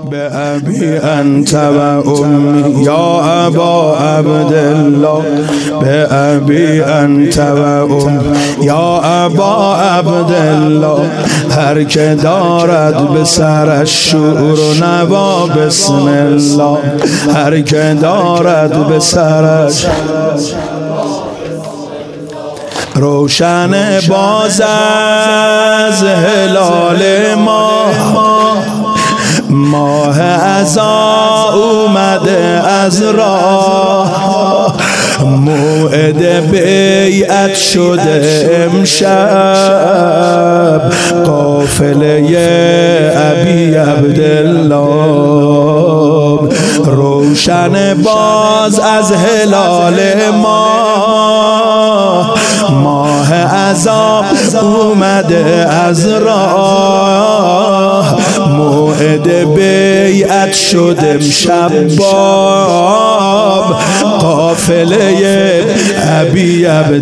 بأبي أنت وأمي يا أبا عبدالله بأبي أنت وأمي یا ابا عبدالله هر که دارد به سرش شور و نوا بسم الله هر که دارد به سرش روشن باز از هلال ماه عزا اومده از راه موعد بیعت شده امشب قافله ابی عبدالله روشن باز از هلال ماه عذاب اومده از راه موعد بیعت شد امشب باب قافله ابی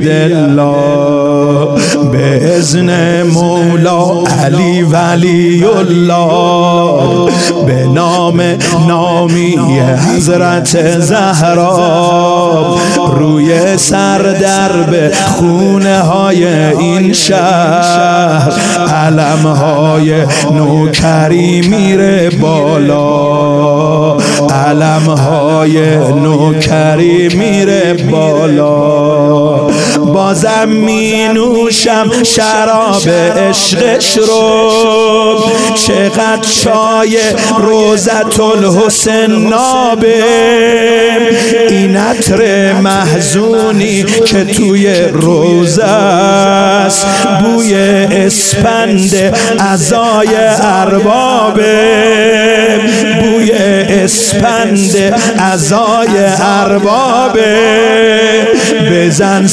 عبدالله به اذن مولا علی ولی الله به نام نامی حضرت زهرا روی سردرب خونه های این شهر علم های نوکری میره بالا علم های نوکری میره بالا بازم می نوشم شراب عشقش رو چقدر چای روزت الحسن نابه این عطر محزونی که توی روزه است بوی اسپند عزای اربابه بوی اسپند عزای اربابه بزن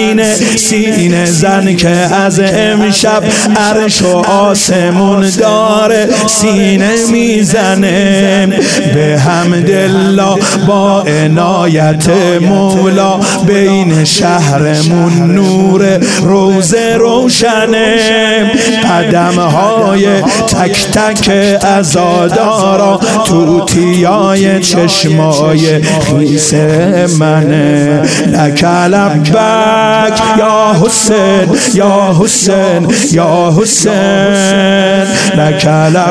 سینه زن که از امشب عرش و آسمون داره سینه میزنه به حمدالله با عنایت مولا بین شهرمون نور روزه روشنه قدمهای تک تک عزادارا توتیای چشمای خیس منه لک لبک یا حسین یا حسین یا حسین لک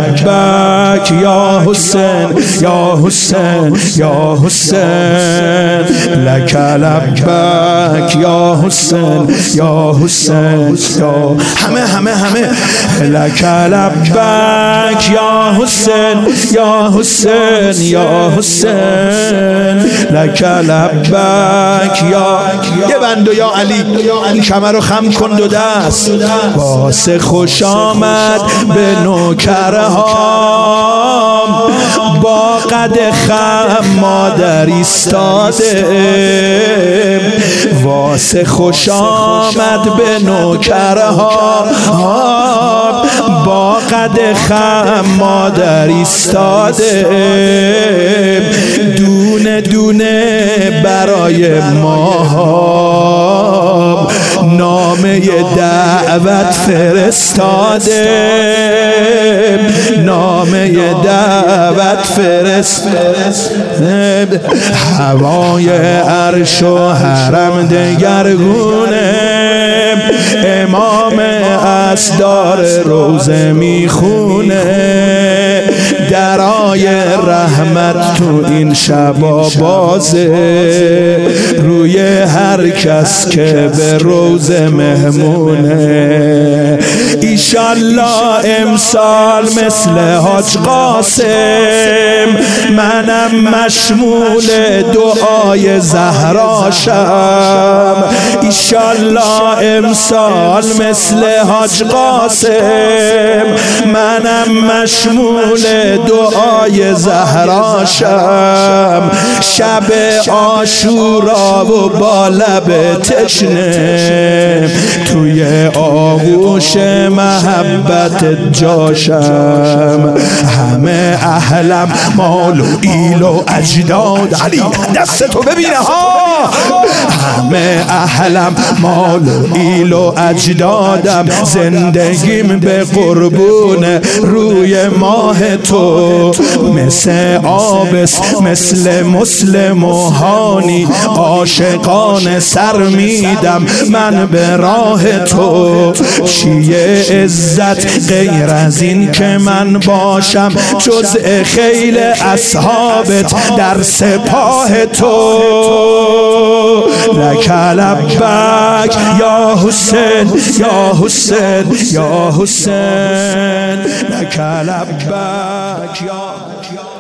لبک یا حسین یا حسین یا حسین لک لبک یا حسین یا حسین یا همه لک لبک یا حسین یا حسین یا حسین لک لبک یا یه بندو یا علی این کمر رو خم کن دو دست واسه خوش آمد به نوکرها با قد خم مادر ایستاده واسه خوش آمد به نوکرها با قد خم مادر ایستاده دونه دونه برای ما نامه دعوت فرستاده نامه دعوت فرستاده هوای عرش و حرم دگرگونه امام اسدار روزه میخونه درای رحمت تو این شبا بازه روی هر کس که به روزه مهمونه ایشالله امسال مثل حاج قاسم منم مشمول دعای زهراشم ایشالله امسال مثل حاج قاسم منم مشمول دعای زهراشم شب عاشورا و با لب تشنه توی آغوش محبت جاشم همه اهلم مال و ایل و اجداد علی دستتو ببینه ها همه اهلم مال و ایل و اجدادم زندگیم به قربون روی ماه تو مثل آبس مثل مسلم و هانی عاشقان سر میدم من به راه تو. چیه عزت غیر از این که من باشم جزء خیل اصحابت در سپاه تو. لک لبک یا حسین یا حسین یا حسین لک لبک یا